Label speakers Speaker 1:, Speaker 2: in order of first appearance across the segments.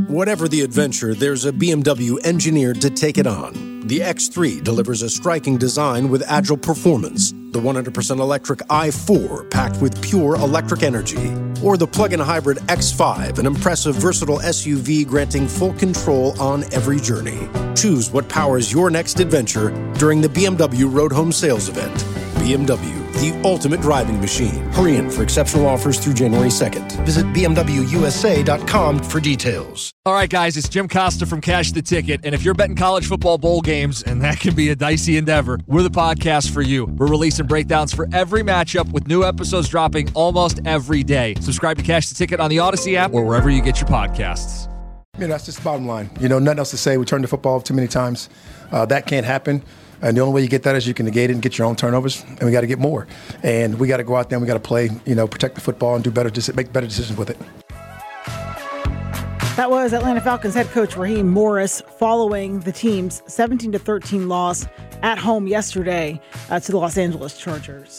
Speaker 1: Whatever the adventure, there's a BMW engineered to take it on. The X3 delivers a striking design with agile performance. The 100% electric i4 packed with pure electric energy. Or the plug-in hybrid X5, an impressive, versatile SUV granting full control on every journey. Choose what powers your next adventure during the BMW Road Home Sales Event. BMW, the ultimate driving machine. Hurry in for exceptional offers through January 2nd. Visit BMWUSA.com for details.
Speaker 2: All right, guys, it's Jim Costa from Cash the Ticket. And if you're betting college football bowl games, and that can be a dicey endeavor, we're the podcast for you. We're releasing breakdowns for every matchup with new episodes dropping almost every day. Subscribe to Cash the Ticket on the Odyssey app or wherever you get your podcasts.
Speaker 3: That's just the bottom line. Nothing else to say. We turned the football too many times. That can't happen. And the only way you get that is you can negate it and get your own turnovers, and we got to get more. And we got to go out there and we got to play, protect the football and do better, make better decisions with it.
Speaker 4: That was Atlanta Falcons head coach Raheem Morris following the team's 17-13 loss at home yesterday to the Los Angeles Chargers.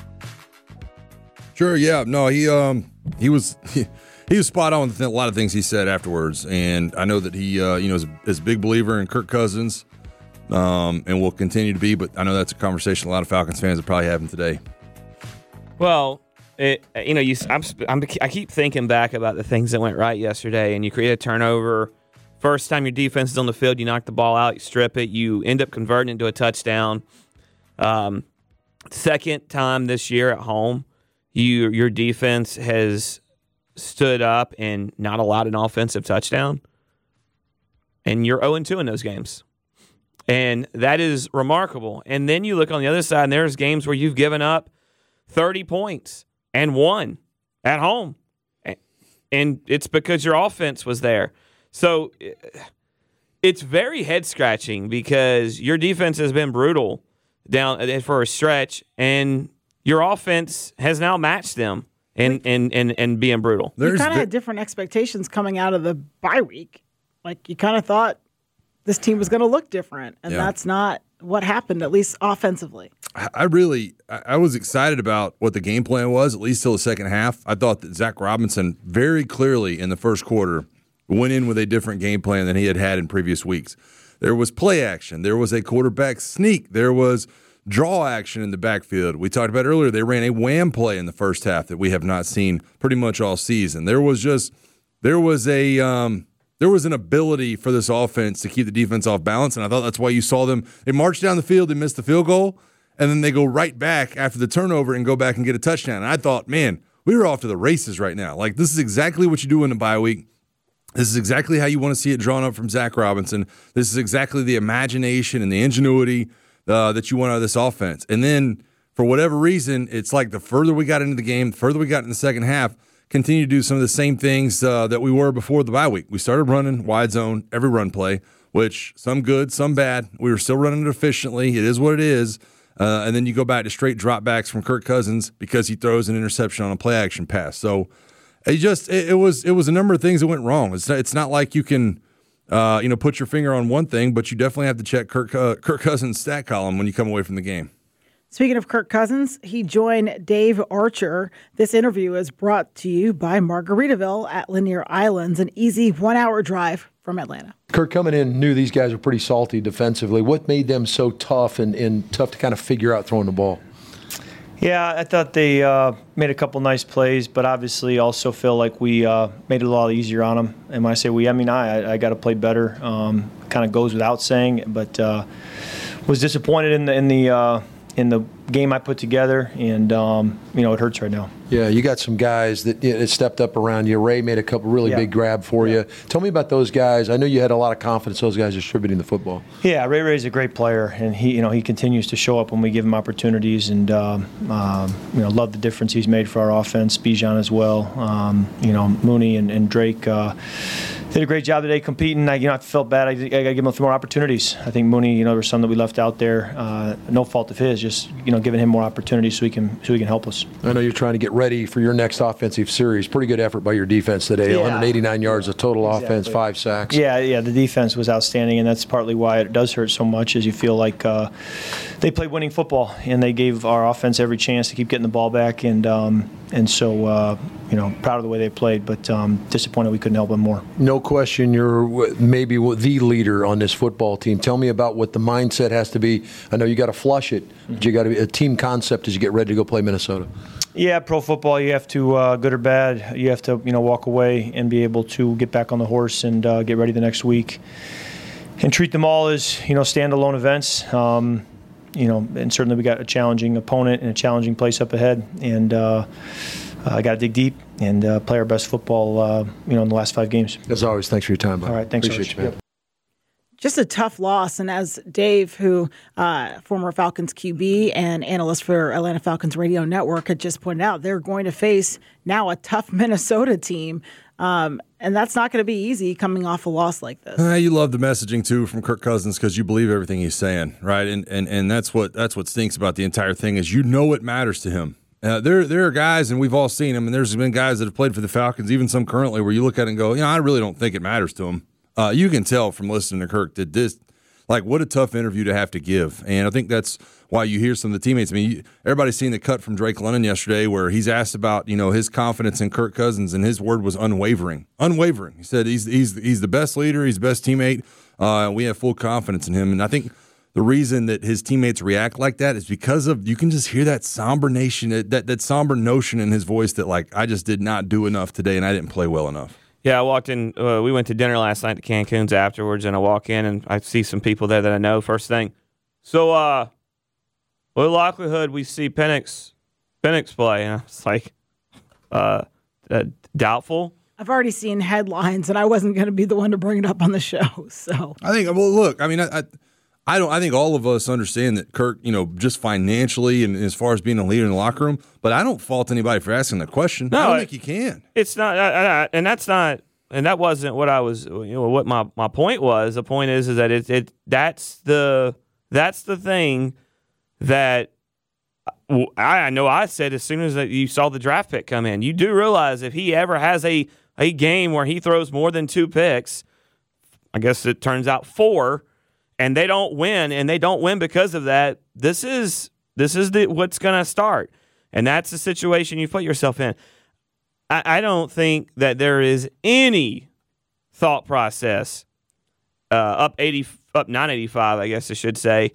Speaker 5: Sure, yeah. No, he was spot on with a lot of things he said afterwards, and I know that he is a big believer in Kirk Cousins. And will continue to be, but I know that's a conversation a lot of Falcons fans are probably having today.
Speaker 6: Well, I keep thinking back about the things that went right yesterday, and you create a turnover. First time your defense is on the field, you knock the ball out, you strip it, you end up converting into a touchdown. Second time this year at home, your defense has stood up and not allowed an offensive touchdown, and you're 0-2 in those games. And that is remarkable. And then you look on the other side, and there's games where you've given up 30 points and won at home. And it's because your offense was there. So it's very head-scratching because your defense has been brutal down for a stretch, and your offense has now matched them in being brutal.
Speaker 4: You kind of had different expectations coming out of the bye week. Like, you kind of thought this team was going to look different, and that's not what happened, at least offensively.
Speaker 5: I was excited about what the game plan was, at least till the second half. I thought that Zach Robinson very clearly in the first quarter went in with a different game plan than he had in previous weeks. There was play action. There was a quarterback sneak. There was draw action in the backfield. We talked about earlier, they ran a wham play in the first half that we have not seen pretty much all season. There was an ability for this offense to keep the defense off balance, and I thought that's why you saw them. They march down the field, they miss the field goal, and then they go right back after the turnover and go back and get a touchdown. And I thought, man, we were off to the races right now. Like, this is exactly what you do in a bye week. This is exactly how you want to see it drawn up from Zach Robinson. This is exactly the imagination and the ingenuity that you want out of this offense. And then, for whatever reason, it's like the further we got into the game, the further we got in the second half, continue to do some of the same things that we were before the bye week. We started running wide zone, every run play, which some good, some bad. We were still running it efficiently. It is what it is. And then you go back to straight dropbacks from Kirk Cousins because he throws an interception on a play action pass. So it was a number of things that went wrong. It's not like you can put your finger on one thing, but you definitely have to check Kirk Cousins' stat column when you come away from the game.
Speaker 4: Speaking of Kirk Cousins, he joined Dave Archer. This interview is brought to you by Margaritaville at Lanier Islands, an easy 1-hour drive from Atlanta.
Speaker 7: Kirk, coming in, knew these guys were pretty salty defensively. What made them so tough and tough to kind of figure out throwing the ball?
Speaker 8: Yeah, I thought they made a couple nice plays, but obviously also feel like we made it a lot easier on them. And when I say we, I mean I got to play better. Kind of goes without saying, but was disappointed in the game I put together, and it hurts right now.
Speaker 7: Yeah, you got some guys that stepped up around you. Ray made a couple really big grab for you. Tell me about those guys. I know you had a lot of confidence those guys distributing the football.
Speaker 8: Yeah, Ray's a great player, and he continues to show up when we give him opportunities, and love the difference he's made for our offense. Bijan as well. Mooney and Drake did a great job today competing. I felt bad. I got to give him a few more opportunities. I think Mooney, there was some that we left out there. No fault of his, just giving him more opportunities so he can help us.
Speaker 7: I know you're trying to get ready for your next offensive series. Pretty good effort by your defense today. 189 yards of total offense, 5 sacks.
Speaker 8: Yeah, the defense was outstanding, and that's partly why it does hurt so much, is you feel like the they played winning football, and they gave our offense every chance to keep getting the ball back. And so proud of the way they played, but disappointed we couldn't help them more.
Speaker 7: No question, you're maybe the leader on this football team. Tell me about what the mindset has to be. I know you got to flush it, but you got to be a team concept as you get ready to go play Minnesota.
Speaker 8: Yeah, pro football, you have to, good or bad, you have to, walk away and be able to get back on the horse and get ready the next week and treat them all as, standalone events. And certainly we got a challenging opponent and a challenging place up ahead. And I got to dig deep and play our best football, in the last 5 games.
Speaker 7: As always, thanks for your time, Bob.
Speaker 8: All right, thanks.
Speaker 7: Appreciate you, man.
Speaker 8: Yep.
Speaker 4: Just a tough loss. And as Dave, who former Falcons QB and analyst for Atlanta Falcons Radio Network, had just pointed out, they're going to face now a tough Minnesota team. And that's not going to be easy coming off a loss like this.
Speaker 5: You love the messaging, too, from Kirk Cousins because you believe everything he's saying, right? And that's what stinks about the entire thing is it matters to him. There are guys, and we've all seen them, and there's been guys that have played for the Falcons, even some currently, where you look at it and go, I really don't think it matters to him. You can tell from listening to Kirk that this, what a tough interview to have to give. And I think that's why you hear some of the teammates. I mean, everybody's seen the cut from Drake London yesterday where he's asked about, his confidence in Kirk Cousins, and his word was unwavering. Unwavering. He said he's the best leader, he's the best teammate. We have full confidence in him. And I think the reason that his teammates react like that is because of, you can just hear that somber that somber notion in his voice that, I just did not do enough today and I didn't play well enough.
Speaker 6: Yeah, I walked in. We went to dinner last night at Cancun's afterwards, and I walk in and I see some people there that I know. First thing, so what likelihood we see Penix play? And I was like, doubtful.
Speaker 4: I've already seen headlines, and I wasn't going to be the one to bring it up on the show. So
Speaker 5: I think. Well, look, I mean, I think all of us understand that Kirk, just financially and as far as being a leader in the locker room, but I don't fault anybody for asking the question. No, I don't think you can.
Speaker 6: It's not, and that's not, and that wasn't what I was. What my point was. The point is that that's the thing that I know. I said as soon as you saw the draft pick come in, you do realize if he ever has a game where he throws more than 2 picks, I guess it turns out 4. And they don't win, because of that. This is what's going to start, and that's the situation you put yourself in. I don't think that there is any thought process up 985, I guess I should say,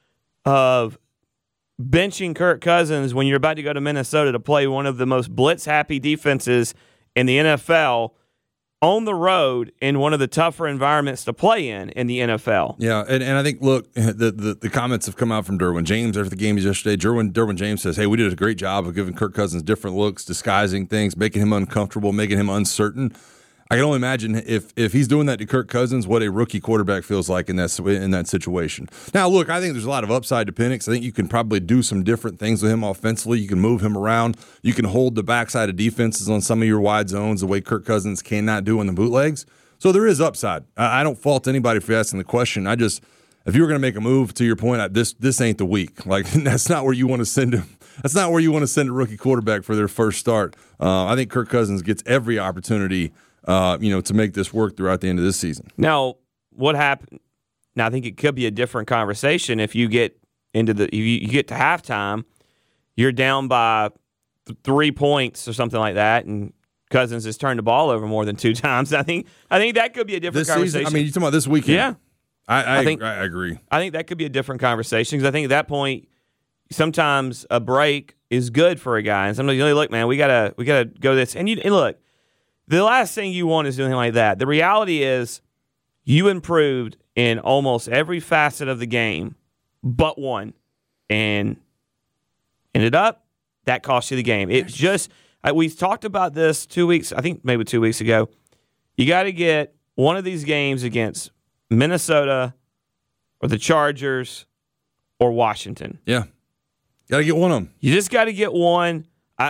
Speaker 6: of benching Kirk Cousins when you're about to go to Minnesota to play one of the most blitz-happy defenses in the NFL. On the road in one of the tougher environments to play in the NFL.
Speaker 5: Yeah, and I think, look, the comments have come out from Derwin James after the game yesterday. Derwin James says, hey, we did a great job of giving Kirk Cousins different looks, disguising things, making him uncomfortable, making him uncertain. I can only imagine if he's doing that to Kirk Cousins, what a rookie quarterback feels like in that situation. Now, look, I think there's a lot of upside to Penix. I think you can probably do some different things with him offensively. You can move him around. You can hold the backside of defenses on some of your wide zones the way Kirk Cousins cannot do in the bootlegs. So there is upside. I don't fault anybody for asking the question. If you were going to make a move, to your point, this ain't the week. That's not where you want to send him. That's not where you want to send a rookie quarterback for their first start. I think Kirk Cousins gets every opportunity to make this work throughout the end of this season.
Speaker 6: Now, what happened? Now, I think it could be a different conversation if you get you get to halftime, you're down by 3 points or something like that, and Cousins has turned the ball over more than 2 times. I think that could be a different conversation.
Speaker 5: Season, you're talking about this weekend.
Speaker 6: Yeah,
Speaker 5: I agree.
Speaker 6: I think that could be a different conversation because I think at that point, sometimes a break is good for a guy, and sometimes look, man, we gotta go this, and look. The last thing you want is doing like that. The reality is you improved in almost every facet of the game but one, and ended up that cost you the game. It just we talked about this 2 weeks, I think maybe 2 weeks ago. You got to get one of these games against Minnesota or the Chargers or Washington.
Speaker 5: Yeah, got to get one of them.
Speaker 6: You just got to get one.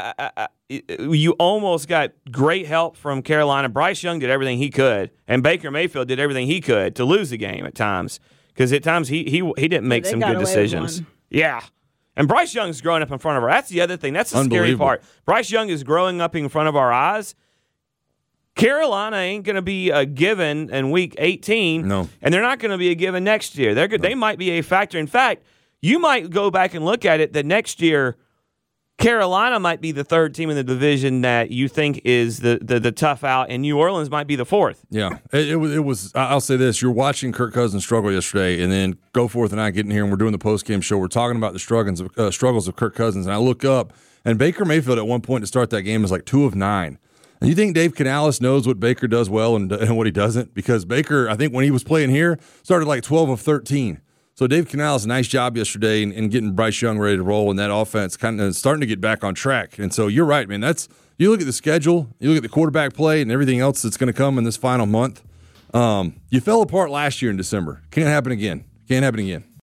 Speaker 6: You almost got great help from Carolina. Bryce Young did everything he could, and Baker Mayfield did everything he could to lose the game at times because at times he didn't make some good decisions. Yeah, and Bryce Young's growing up in front of our. That's the other thing. That's the scary part. Bryce Young is growing up in front of our eyes. Carolina ain't going to be a given in Week 18,
Speaker 5: no,
Speaker 6: and they're not going to be a given next year. They might be a factor. In fact, you might go back and look at it that next year Carolina might be the third team in the division that you think is the tough out, and New Orleans might be the fourth.
Speaker 5: Yeah, it was. I'll say this: you're watching Kirk Cousins struggle yesterday, and then Goforth and I getting here, and we're doing the post game show. We're talking about the struggles of Kirk Cousins, and I look up, and Baker Mayfield at one point to start that game is like 2 of 9. And you think Dave Canales knows what Baker does well and what he doesn't? Because Baker, I think when he was playing here, started like 12 of 13. So Dave Canales, nice job yesterday in getting Bryce Young ready to roll, and that offense kind of starting to get back on track. And so you're right, man. You look at the schedule, you look at the quarterback play, and everything else that's going to come in this final month. You fell apart last year in December. Can't happen again.